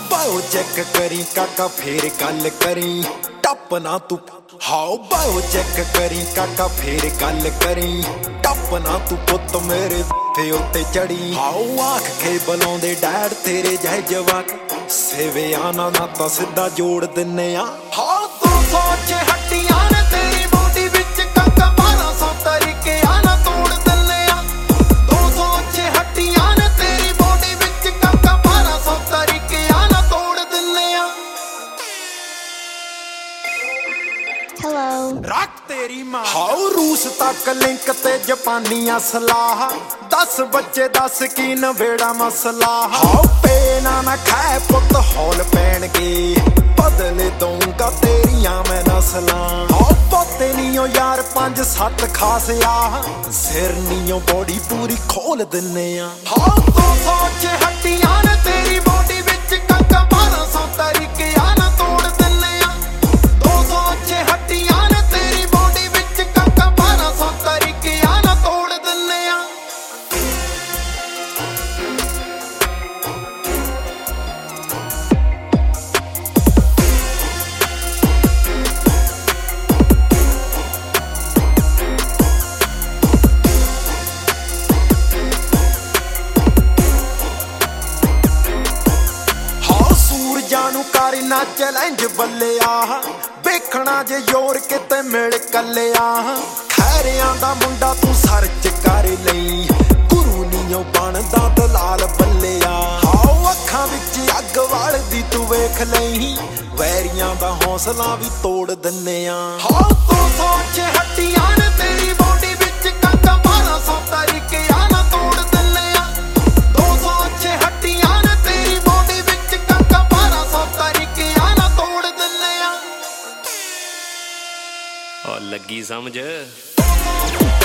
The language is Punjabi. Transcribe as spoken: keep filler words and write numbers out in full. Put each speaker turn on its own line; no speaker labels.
ਬਾਓ ਚੈੱਕ ਕਰੀ ਕਾਕਾ ਫੇਰ ਗੱਲ ਕਰੀ ਟੱਪ ਨਾ ਤੂੰ ਹਾਓ ਬਾਓ ਚੈੱਕ ਕਰੀ ਕਾਕਾ ਫੇਰ ਗੱਲ ਕਰੀ ਟੱਪ ਨਾ ਤੂੰ ਪੁੱਤ ਮੇਰੇ ਤੇ ਉੱਤੇ ਚੜੀ ਹਾਓ ਆਖ ਕੇ ਬੁਲਾਉਂਦੇ ਡੈਡ ਤੇਰੇ ਜੈ ਜਵਾਕ ਸੇਵਿਆਂ ਨਾ ਤਾਂ ਸਿੱਧਾ ਜੋੜ ਦਿੰਨੇ ਆ ਹਾਂ ਤੂੰ ਸੋਚ ਹੱਟੀਆਂ ਨੇ ਤੇਰੀ ਬੋਡੀ ਵਿੱਚ ਕਾਕਾ ਬਾਰਾਂ ਸੌ ਤਰੀਕੇ ਆ ਨਾ ਤੋੜ ਦਿੰਨੇ ਆ ਤੂੰ ਸੋਚ ਹੱਟੀਆਂ ਨੇ ਤੇਰੀ ਬੋਡੀ ਵਿੱਚ ਕਾਕਾ ਬਾਰਾਂ ਸੌ ਤਰੀਕੇ ਆ ਨਾ ਤੋੜ ਦਿੰਨੇ ਆ
Hello
ਰੱਖ ਤੇਰੀ ਮਾਂ ਹਾਓ ਰੂਸ ਤੱਕ ਲਿੰਕ ਤੇ ਜਾਪਾਨੀਆਂ ਸਲਾਹ ਦਸ ਬੱਚੇ ਦਸ ਕੀ ਨਵੇੜਾ ਮਸਲਾ ਹਾਓ ਪੇਨਾ ਨਾ ਖਾਏ ਪੁੱਤ ਹੌਲ ਪੈਣਗੇ ਬਦਲੇ ਦਊਂਗਾ ਤੇਰੀਆਂ ਮੈਂ ਨਸਲਾਂ ਹਾਓ ਪੋਤੇ ਨੀਓ ਯਾਰ ਪੰਜ ਸੱਤ ਖਾਸ ਆ ਸਿਰ ਨੀਓ ਬੋਡੀ ਪੂਰੀ ਖੋਲ ਦਿੰਨੇ ਆ ਹਾਓ ਤੂੰ ਸੋਚ ਹੱਟੀਆਂ ਨੇ ਤੇਰੀ ਬੋਡੀ ਵਿੱਚ ਕਾਕਾ ਬਾਰਾਂ ਸੌ ਤਰੀਕੇ ਆ ਨਾ ਤੋੜ ਦਿੰਨੇ ਆ ਤੂੰ ਸੋਚ ਹੱਟੀਆਂ ਨੇ ਤੇਰੀ ਬੋਡੀ ਵਿੱਚ ਕਾਕਾ ਬਾਰਾਂ ਸੌ ਤਰੀਕੇ ਆ ਨਾ ਤੋੜ ਦਿੰਨੇ ਆ ਜਾਨੂੰ ਕਰ ਨਾ ਚੈਲੰਜ ਬੱਲਿਆ ਵੇਖਣਾ ਜੇ ਯੋਰ ਕਿਤੇ ਮਿਲ ਕੱਲਿਆ ਖੈਰਿਆਂ ਦਾ ਮੁੰਡਾ ਤੂੰ ਸਰਚ ਕਰ ਲਈ ਗੁਰੂ ਨੀਓ ਬਣਦਾ ਦਲਾਲ ਬੱਲਿਆ ਹਾਓ ਅੱਖਾਂ ਵਿੱਚ ਅੱਗ ਵੜਦੀ ਤੂੰ ਵੇਖ ਲਈ ਵੈਰੀਆਂ ਦਾ ਹੌਸਲਾ ਵੀ ਤੋੜ ਦਿੰਨੇ ਆ ਹਾਓ ਤੂੰ ਸੋਚ ਹੱਟੀਆਂ ਨੇ ਤੇਰੀ ਬੋਡੀ ਵਿੱਚ ਕਾਕਾ ਬਾਰਾਂ ਸੌ ਤਰੀਕੇ ਆ ਨਾ ਤੋੜ ਦਿੰਨੇ ਆ ਤੂੰ ਸੋਚ ਹੱਟੀਆਂ ਨੇ ਤੇਰੀ ਬੋਡੀ ਵਿੱਚ ਕਾਕਾ ਬਾਰਾਂ ਸੌ ਤਰੀਕੇ ਆ ਨਾ ਤੋੜ ਦਿੰਨੇ ਆ
ਓ ਲੱਗੀ ਸਮਝ।